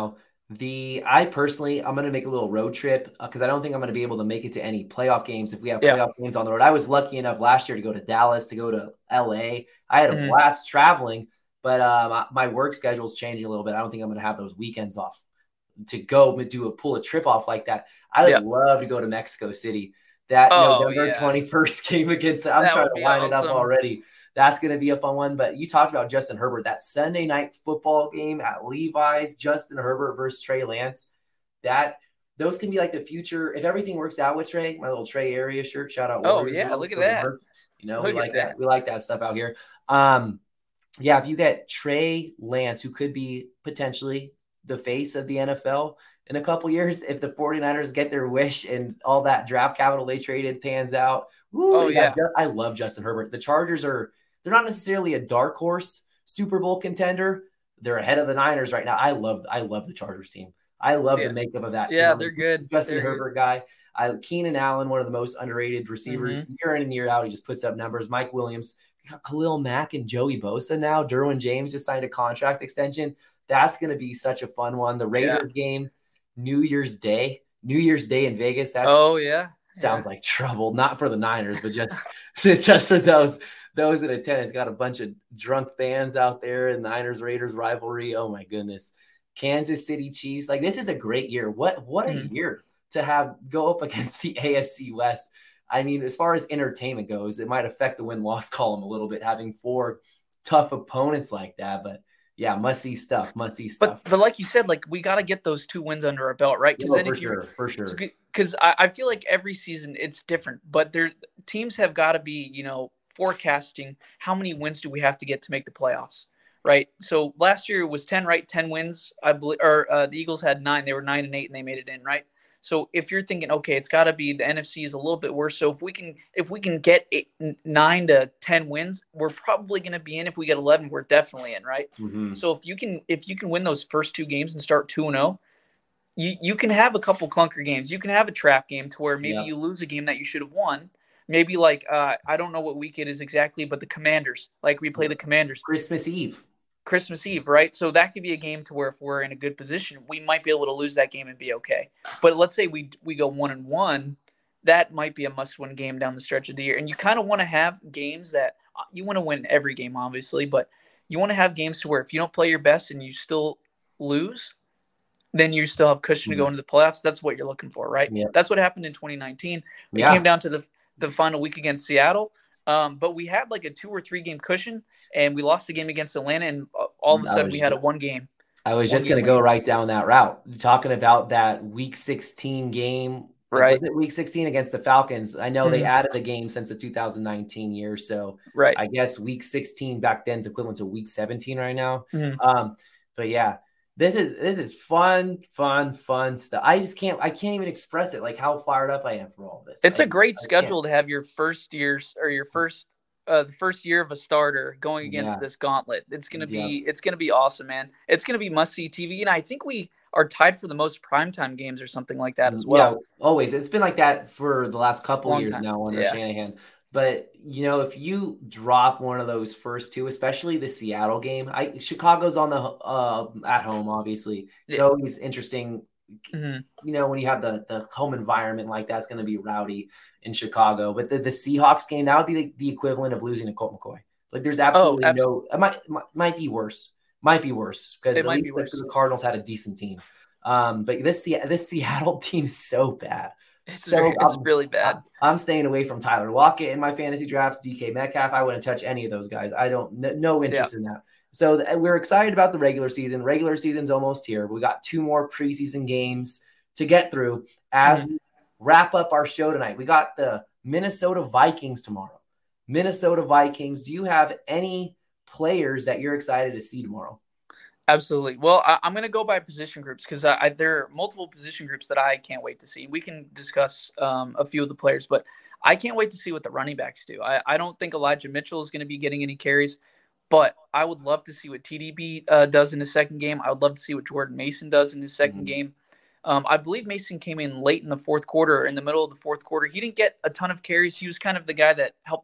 S1: The I personally, I'm going to make a little road trip because uh, I don't think I'm going to be able to make it to any playoff games if we have
S2: Yeah.
S1: playoff games on the road. I was lucky enough last year to go to Dallas, to go to L A. I had a
S2: Mhm.
S1: blast traveling, but um, my work schedule is changing a little bit. I don't think I'm going to have those weekends off to go do a pull a trip off like that. I would
S2: Yeah.
S1: love to go to Mexico City. That
S2: Oh,
S1: November
S2: yeah.
S1: twenty-first game against, I'm
S2: That
S1: trying
S2: would
S1: to
S2: be
S1: line it up
S2: awesome.
S1: already. That's going to be a fun one. But you talked about Justin Herbert, that Sunday night football game at Levi's, Justin Herbert versus Trey Lance. That those can be like the future. If everything works out with Trey, my little Trey area shirt, shout out
S2: Oh,
S1: Warriors.
S2: yeah. Look at
S1: for the
S2: that.
S1: merch. You know,
S2: Look
S1: we
S2: at
S1: like
S2: that.
S1: that. We like that stuff out here. Um, yeah, if you get Trey Lance, who could be potentially the face of the N F L in a couple years, if the 49ers get their wish and all that draft capital they traded pans out. Woo,
S2: Oh, yeah.
S1: yeah. I love Justin Herbert. The Chargers are, they're not necessarily a dark horse Super Bowl contender. They're ahead of the Niners right now. I love, I love the Chargers team. I love
S2: Yeah.
S1: the makeup of that
S2: Yeah,
S1: team.
S2: they're good.
S1: Justin
S2: They're
S1: Herbert
S2: good.
S1: guy. I, Keenan Allen, one of the most underrated receivers
S2: Mhm.
S1: year in and year out. He just puts up numbers. Mike Williams. We got Khalil Mack and Joey Bosa now. Derwin James just signed a contract extension. That's going to be such a fun one. The Raiders
S2: Yeah.
S1: game, New Year's Day, New Year's Day in Vegas. That's
S2: Oh, yeah.
S1: sounds
S2: Yeah.
S1: like trouble, not for the Niners, but just just for those those in attendance. Got a bunch of drunk fans out there in Niners Raiders rivalry. Oh my goodness, Kansas City Chiefs. Like this is a great year. What what a
S2: Mhm.
S1: year to have go up against the A F C West. I mean, as far as entertainment goes, it might affect the win-loss column a little bit having four tough opponents like that. But yeah, must-see stuff, must-see stuff.
S2: But but like you said, like we got to get those two wins under our belt, right? Because
S1: Oh,
S2: then
S1: for
S2: if you
S1: sure, for sure.
S2: because I, I feel like every season it's different, but there teams have got to be, you know, forecasting how many wins do we have to get to make the playoffs, right? So last year it was ten, right? ten wins, I believe, or uh, the Eagles had nine. They were nine and eight, and they made it in, right? So if you're thinking, okay, it's got to be the N F C is a little bit worse. So if we can if we can get eight, nine to ten wins, we're probably going to be in. If we get eleven, we're definitely in, right?
S1: Mm-hmm.
S2: So if you can if you can win those first two games and start two and zero, you you can have a couple clunker games. You can have a trap game to where maybe
S1: Yep.
S2: you lose a game that you should have won. Maybe like uh, I don't know what week it is exactly, but the Commanders, like we play the Commanders
S1: Christmas Eve.
S2: Christmas Eve, right? So that could be a game to where if we're in a good position, we might be able to lose that game and be okay. But let's say we we go one and one, that might be a must-win game down the stretch of the year. And you kind of want to have games that you want to win every game, obviously, but you want to have games to where if you don't play your best and you still lose, then you still have cushion to go into the playoffs. That's what you're looking for, right?
S1: Yep.
S2: That's what happened in twenty nineteen. It
S1: Yeah.
S2: came down to the the final week against Seattle. Um, but we had like a two or three game cushion, and we lost the game against Atlanta, and all of a
S1: I
S2: sudden
S1: was
S2: we had a
S1: ju-
S2: one game.
S1: I was
S2: one
S1: just going to
S2: game
S1: go
S2: lead.
S1: right down that route, talking about that week sixteen game.
S2: Right.
S1: Was it week sixteen against the Falcons? I know they
S2: Mhm.
S1: added a game since the two thousand nineteen year. So
S2: Right.
S1: I guess week sixteen back then is equivalent to week seventeen right now.
S2: Mhm.
S1: Um, but yeah, this is this is fun, fun, fun stuff. I just can't I can't even express it, like how fired up I am for all this.
S2: It's
S1: I,
S2: a great
S1: I
S2: schedule to have your first years or your first uh, the first year of a starter going against
S1: Yeah.
S2: this gauntlet. It's gonna
S1: Yeah.
S2: be it's gonna be awesome, man. It's gonna be must see T V, and I think we are tied for the most primetime games or something like that as well.
S1: Yeah, always. It's been like that for the last couple
S2: Long
S1: years
S2: time.
S1: now under
S2: Yeah.
S1: Shanahan. But you know, if you drop one of those first two, especially the Seattle game, I Chicago's on the uh at home, obviously. It's
S2: Yeah.
S1: always interesting.
S2: Mhm.
S1: You know, when you have the the home environment like that's going to be rowdy in Chicago. But the, the Seahawks game, that would be the, the equivalent of losing to Colt McCoy. Like there's absolutely
S2: abso-
S1: no it might might, might be worse. Might be worse because
S2: It
S1: at
S2: might be
S1: least the,
S2: worse.
S1: the Cardinals had a decent team. Um, but this this Seattle team is so bad.
S2: It's,
S1: So
S2: very, it's
S1: I'm,
S2: really bad.
S1: I'm staying away from Tyler Lockett in my fantasy drafts, D K Metcalf. I wouldn't touch any of those guys. I don't no, no interest in that. So th- we're excited about the regular season. Regular season's almost here. We got two more preseason games to get through as
S2: Mhm.
S1: we wrap up our show tonight. We got the Minnesota Vikings tomorrow. Minnesota Vikings. Do you have any players that you're excited to see tomorrow?
S2: Absolutely. Well, I, I'm going to go by position groups because I, I, there are multiple position groups that I can't wait to see. We can discuss um, a few of the players, but I can't wait to see what the running backs do. I, I don't think Elijah Mitchell is going to be getting any carries, but I would love to see what T D B uh, does in his second game. I would love to see what Jordan Mason does in his second mm-hmm. game. Um, I believe Mason came in late in the fourth quarter or in the middle of the fourth quarter. He didn't get a ton of carries. He was kind of the guy that helped them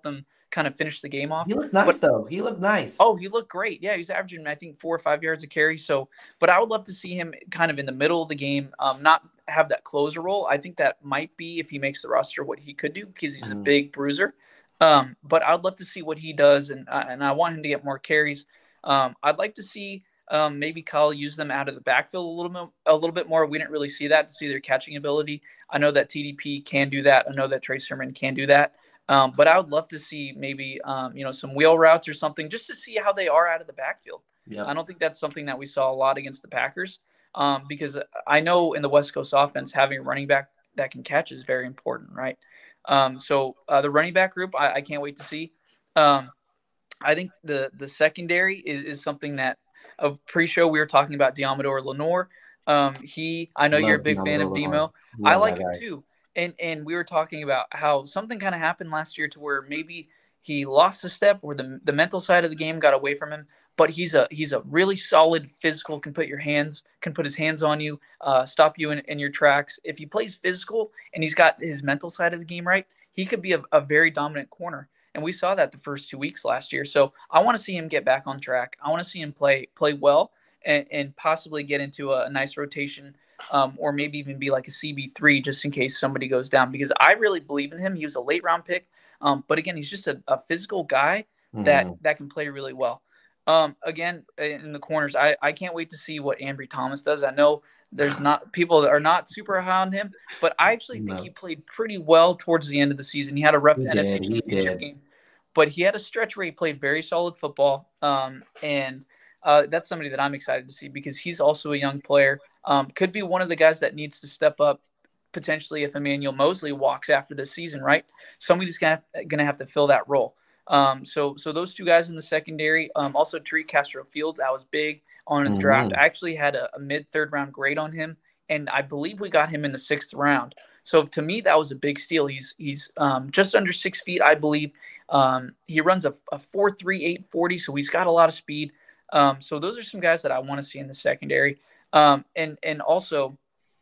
S2: kind of finish the game off.
S1: He looked nice,
S2: but,
S1: though. He looked nice.
S2: Oh, he looked great. Yeah, he's averaging, I think, four or five yards a carry. So, but I would love to see him kind of in the middle of the game, um, not have that closer role. I think that might be, if he makes the roster, what he could do, because he's mm. a big bruiser. Um, but I'd love to see what he does, and uh, and I want him to get more carries. Um, I'd like to see um, maybe Kyle use them out of the backfield a little bit, a little bit more. We didn't really see that, to see their catching ability. I know that T D P can do that. I know that Trey Sermon can do that. Um, but I would love to see maybe, um, you know, some wheel routes or something, just to see how they are out of the backfield. Yep. I don't think that's something that we saw a lot against the Packers, um, because I know in the West Coast offense, having a running back that can catch is very important, right? Um, so uh, the running back group, I, I can't wait to see. Um, I think the the secondary is, is something that a pre-show we were talking about Diamador Lenore. Um, he, I know Love you're a big Diamador fan of Demo. I like him guy. too. And and we were talking about how something kind of happened last year to where maybe he lost a step, or the the mental side of the game got away from him. But he's a he's a really solid physical, can put your hands, can put his hands on you, uh, stop you in, in your tracks. If he plays physical and he's got his mental side of the game right, he could be a, a very dominant corner. And we saw that the first two weeks last year. So I want to see him get back on track. I want to see him play play well and, and possibly get into a, a nice rotation. Um, or maybe even be like a C B three just in case somebody goes down, because I really believe in him. He was a late round pick. Um, but again, he's just a, a physical guy that, mm. that can play really well. Um, again, in the corners, I, I can't wait to see what Ambry Thomas does. I know there's not people that are not super high on him, but I actually think no. he played pretty well towards the end of the season. He had a rough he N F C did, Championship game, but he had a stretch where he played very solid football. Um, and uh, that's somebody that I'm excited to see, because he's also a young player. Um, could be one of the guys that needs to step up potentially if Emmanuel Mosley walks after this season, right? Somebody's gonna gonna have to fill that role. Um, so so those two guys in the secondary. Um, also Tariq Castro Fields, I was big on in the mm-hmm. draft. I actually had a, a mid third round grade on him, and I believe we got him in the sixth round. So to me, that was a big steal. He's he's um, just under six feet, I believe. Um, he runs a, a four three eight forty, so he's got a lot of speed. Um, so those are some guys that I want to see in the secondary. Um, and, and also,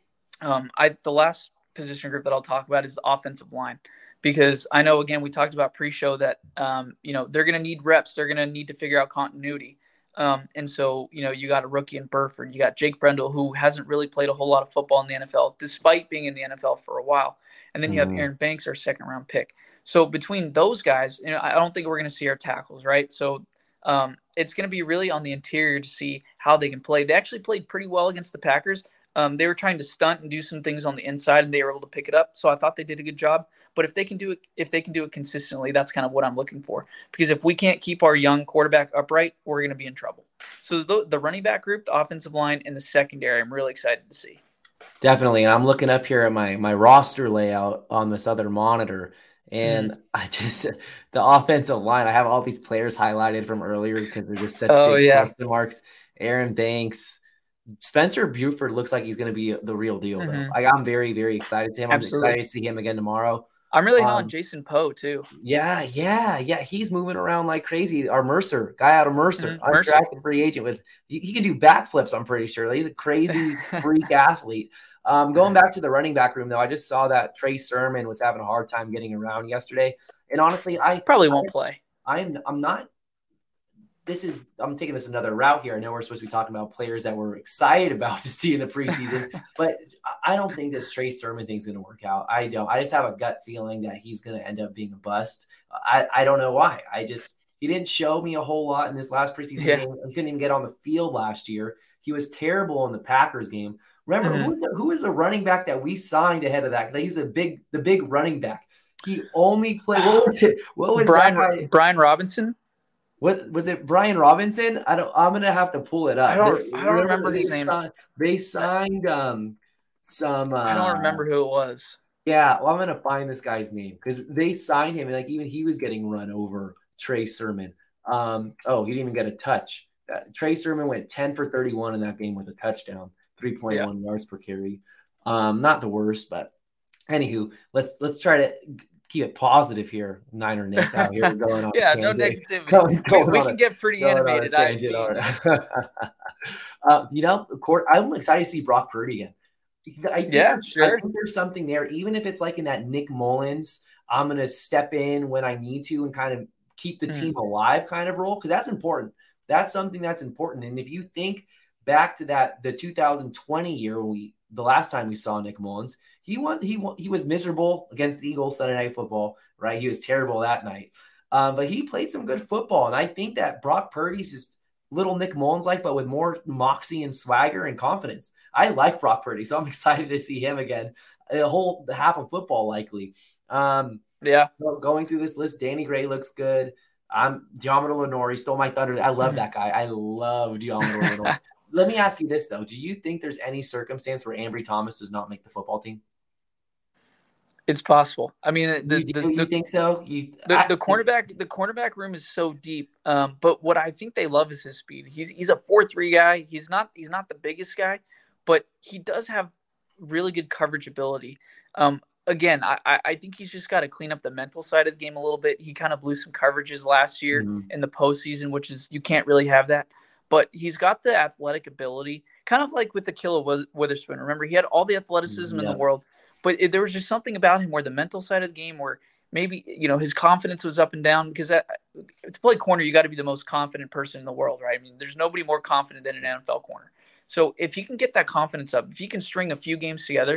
S2: um, I, the last position group that I'll talk about is the offensive line, because I know, again, we talked about pre-show that, um, you know, they're going to need reps. They're going to need to figure out continuity. Um, and so, you know, you got a rookie in Burford, you got Jake Brendel, who hasn't really played a whole lot of football in the N F L, despite being in the N F L for a while. And then you have mm-hmm. Aaron Banks, our second round pick. So between those guys, you know, I don't think we're going to see our tackles, right? So, Um, it's going to be really on the interior to see how they can play. They actually played pretty well against the Packers. Um, they were trying to stunt and do some things on the inside, and they were able to pick it up. So I thought they did a good job. But if they can do it, if they can do it consistently, that's kind of what I'm looking for. Because if we can't keep our young quarterback upright, we're going to be in trouble. So the, the running back group, the offensive line, and the secondary, I'm really excited to see.
S1: Definitely. And I'm looking up here at my my roster layout on this other monitor. And mm. I just, the offensive line, I have all these players highlighted from earlier because they're just such
S2: oh,
S1: big
S2: yeah.
S1: question marks. Aaron Banks, Spencer Buford looks like he's going to be the real deal, mm-hmm. though. I, I'm very, very excited to him.
S2: Absolutely.
S1: I'm excited to see him again tomorrow.
S2: I'm really high um, on Jason Poe, too.
S1: Yeah, yeah, yeah. He's moving around like crazy. Our Mercer, guy out of Mercer, mm-hmm. undrafted free agent with, he, he can do backflips, I'm pretty sure. He's a crazy freak athlete. Um, going back to the running back room, though, I just saw that Trey Sermon was having a hard time getting around yesterday. And honestly, I
S2: probably won't I, play.
S1: I'm I'm not this is I'm taking this another route here. I know we're supposed to be talking about players that we're excited about to see in the preseason, but I don't think this Trey Sermon thing is going to work out. I don't. I just have a gut feeling that he's going to end up being a bust. I, I don't know why. I just he didn't show me a whole lot in this last preseason yeah. game. He couldn't even get on the field last year. He was terrible in the Packers game. Remember, mm-hmm. who, was the, who was the running back that we signed ahead of that? He's a big, the big running back. He only played. What was it? What was
S2: Brian,
S1: that?
S2: Brian Robinson?
S1: What was it? Brian Robinson? I don't. I'm gonna have to pull it up.
S2: I don't. They, I don't remember his name.
S1: Signed, they signed um some. Uh,
S2: I don't remember who it was.
S1: Yeah, well, I'm gonna find this guy's name because they signed him, and like even he was getting run over. Trey Sermon. Um. Oh, he didn't even get a touch. Uh, Trey Sermon went ten for thirty-one in that game with a touchdown, three point one yeah. yards per carry. Um, not the worst, but anywho, let's let's try to keep it positive here. Niner Nick out here going on.
S2: yeah, no negativity. Going, going we, we can a, get pretty animated. I
S1: uh, you know, court. I'm excited to see Brock Purdy again. I think,
S2: yeah, sure.
S1: I think there's something there, even if it's like in that Nick Mullins. I'm gonna step in when I need to and kind of keep the
S2: Mm.
S1: team alive kind of role, because that's important. That's something that's important. And if you think back to that the two thousand twenty year, when we the last time we saw Nick Mullins, he won. He won, he was miserable against the Eagles Sunday Night Football, right? He was terrible that night, um, but he played some good football. And I think that Brock Purdy's just little Nick Mullins like, but with more moxie and swagger and confidence. I like Brock Purdy, so I'm excited to see him again. A whole half of football likely. Um,
S2: yeah.
S1: Going through this list, Danny Gray looks good. I'm Diamador Lenore. He stole my thunder. I love that guy. I love Diamador Lenore. Let me ask you this, though. Do you think there's any circumstance where Ambry Thomas does not make the football team?
S2: It's possible. I mean, the,
S1: you, do,
S2: the,
S1: you
S2: the,
S1: think so? You,
S2: the,
S1: I,
S2: the cornerback, the cornerback room is so deep. Um, but what I think they love is his speed. He's he's a four three guy. He's not he's not the biggest guy, but he does have really good coverage ability. Um, again, I I think he's just got to clean up the mental side of the game a little bit. He kind of blew some coverages last year mm-hmm. in the postseason, which is you can't really have that. But he's got the athletic ability, kind of like with Ahkello Witherspoon. Remember, he had all the athleticism yeah. in the world. But it, there was just something about him where the mental side of the game where maybe, you know, his confidence was up and down because that, to play corner, you got to be the most confident person in the world, right? I mean, there's nobody more confident than an N F L corner. So if he can get that confidence up, if he can string a few games together,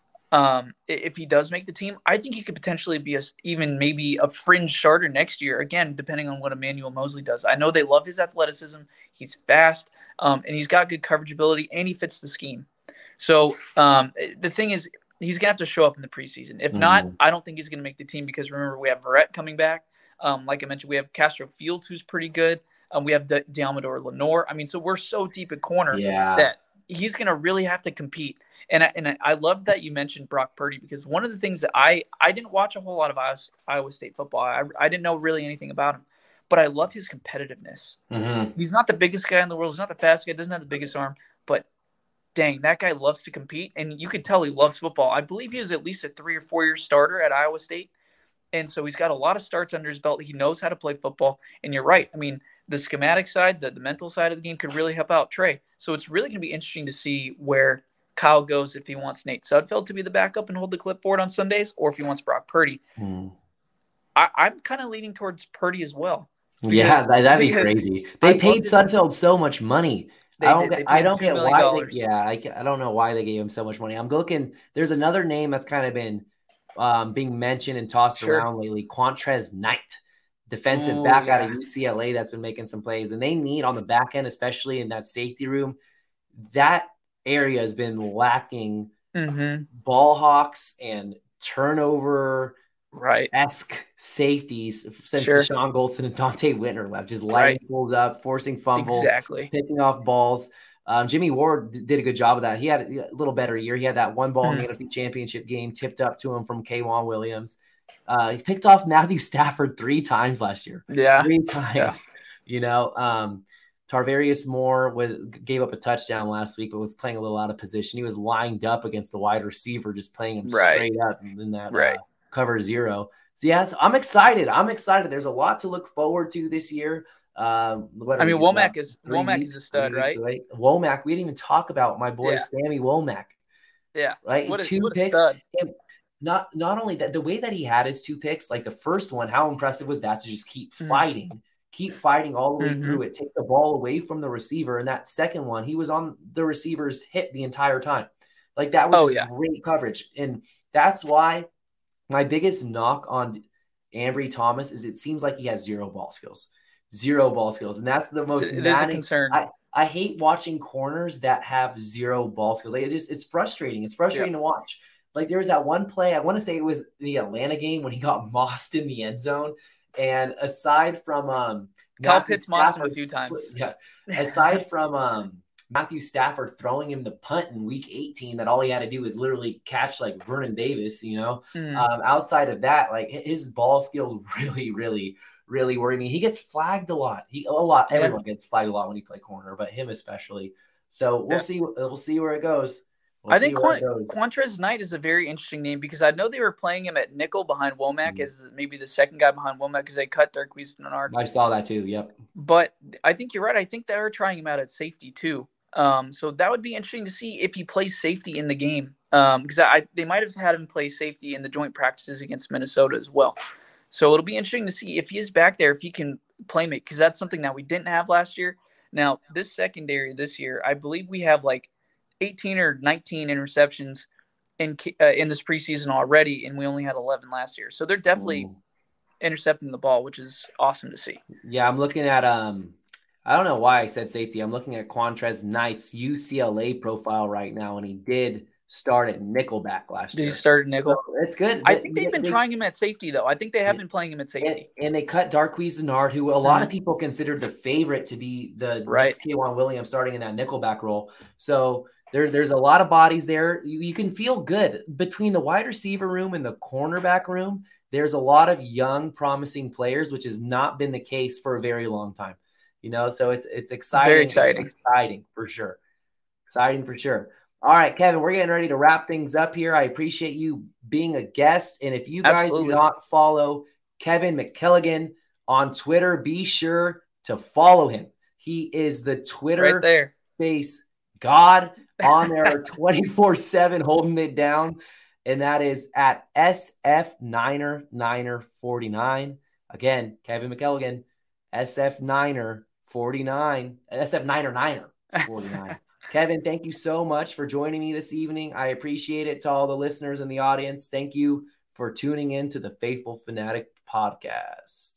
S2: um, if he does make the team, I think he could potentially be a, even maybe a fringe starter next year, again, depending on what Emmanuel Moseley does. I know they love his athleticism. He's fast, um, and he's got good coverage ability, and he fits the scheme. So um, the thing is, he's going to have to show up in the preseason. If not, mm. I don't think he's going to make the team because, remember, we have Verrett coming back. Um, like I mentioned, we have Castro Fields, who's pretty good. Um, we have D- Diamador Lenore. I mean, so we're so deep at corner
S1: yeah.
S2: that he's going to really have to compete. And I, and I love that you mentioned Brock Purdy because one of the things that I – I didn't watch a whole lot of Iowa, Iowa State football. I, I didn't know really anything about him. But I love his competitiveness.
S1: Mm-hmm.
S2: He's not the biggest guy in the world. He's not the fastest guy. Doesn't have the biggest arm. But – dang, that guy loves to compete, and you could tell he loves football. I believe he was at least a three- or four-year starter at Iowa State, and so he's got a lot of starts under his belt. He knows how to play football, and you're right. I mean, the schematic side, the, the mental side of the game could really help out Trey. So it's really going to be interesting to see where Kyle goes if he wants Nate Sudfeld to be the backup and hold the clipboard on Sundays, or if he wants Brock Purdy.
S1: Hmm.
S2: I, I'm kind of leaning towards Purdy as well.
S1: Because, yeah, that'd be crazy. They I paid Sudfeld so much money.
S2: They
S1: I don't
S2: did.
S1: get, I don't get why they, yeah, I, I don't know why they gave him so much money. I'm looking, there's another name that's kind of been um, being mentioned and tossed sure. around lately, Quantrez Knight, defensive Ooh, back yeah. out of U C L A that's been making some plays. And they need on the back end, especially in that safety room, that area has been lacking
S2: mm-hmm.
S1: ball hawks and turnover
S2: right
S1: esque safeties since
S2: sure.
S1: Deshaun Golson and Dante Whitner left, just lighting right. pulls up, forcing fumbles,
S2: exactly,
S1: picking off balls. Um, Jimmy Ward d- did a good job of that. He had a little better year. He had that one ball mm. in the N F C Championship game tipped up to him from K'Wan Williams. Uh, he picked off Matthew Stafford three times last year.
S2: Yeah,
S1: three times.
S2: Yeah.
S1: You know, um, Tarvarius Moore was, gave up a touchdown last week, but was playing a little out of position. He was lined up against the wide receiver, just playing him
S2: right.
S1: straight up in that
S2: right.
S1: uh, cover zero. So yeah, so I'm excited. I'm excited. There's a lot to look forward to this year. Um,
S2: I mean, Womack is Womack is a stud, right?
S1: Away. Womack. We didn't even talk about my boy
S2: yeah.
S1: Sammy Womack.
S2: Yeah,
S1: right.
S2: What
S1: two
S2: a,
S1: picks.
S2: A
S1: and not not only that, the way that he had his two picks, like the first one, how impressive was that to just keep mm-hmm. fighting, keep fighting all the way mm-hmm. through it, take the ball away from the receiver. And that second one, he was on the receiver's hip the entire time. Like that was
S2: oh,
S1: just
S2: yeah.
S1: great coverage, and that's why. My biggest knock on Ambry Thomas is it seems like he has zero ball skills, zero ball skills. And that's the most
S2: it is a concern.
S1: I, I hate watching corners that have zero ball skills. Like it just, it's frustrating. It's frustrating yeah. to watch. Like there was that one play, I want to say it was the Atlanta game when he got mossed in the end zone. And aside from, um,
S2: Kyle Pitts mossed him a few times.
S1: Yeah. Aside from, um, Matthew Stafford throwing him the punt in week eighteen that all he had to do was literally catch like Vernon Davis, you know,
S2: mm.
S1: um, outside of that, like his ball skills really, really, really worry me. He gets flagged a lot. He a lot.
S2: Yeah.
S1: Everyone gets flagged a lot when you play corner, but him especially. So we'll yeah. see. We'll see where it goes. We'll
S2: I think Qu- Quantrez Knight is a very interesting name because I know they were playing him at nickel behind Womack mm. as maybe the second guy behind Womack because they cut Darqueze Dennard.
S1: I saw that too. Yep.
S2: But I think you're right. I think they were trying him out at safety too. Um, so that would be interesting to see if he plays safety in the game. Um, because I they might have had him play safety in the joint practices against Minnesota as well. So it'll be interesting to see if he is back there, if he can play make, because that's something that we didn't have last year. Now, this secondary this year, I believe we have like eighteen or nineteen interceptions in uh, in this preseason already, and we only had eleven last year. So they're definitely Ooh. intercepting the ball, which is awesome to see.
S1: Yeah, I'm looking at um, I don't know why I said safety. I'm looking at Qwuantrezz Knight's U C L A profile right now, and he did start at nickelback last
S2: did
S1: year.
S2: Did he start at nickel?
S1: So it's good.
S2: I think they've been they, trying him at safety, though. I think they have been playing him at safety.
S1: And, and they cut Darqueze Dennard, who a lot of people considered the favorite to be the
S2: right.
S1: next K'Waun Williams starting in that nickelback role. So there, there's a lot of bodies there. You, you can feel good. Between the wide receiver room and the cornerback room, there's a lot of young, promising players, which has not been the case for a very long time. You know, so it's it's exciting.
S2: Very exciting.
S1: Exciting for sure. Exciting for sure. All right, Kevin, we're getting ready to wrap things up here. I appreciate you being a guest. And if you guys
S2: Absolutely.
S1: do not follow Kevin McKilligan on Twitter, be sure to follow him. He is the Twitter
S2: right there.
S1: Space God on there twenty-four seven holding it down. And that is at S F Niner Niner forty-nine. Again, Kevin McKilligan, S F Niner forty-nine, S F Niner Niner forty-nine. Kevin, thank you so much for joining me this evening. I appreciate it. To all the listeners in the audience, thank you for tuning in to the Faithful Fanatic podcast.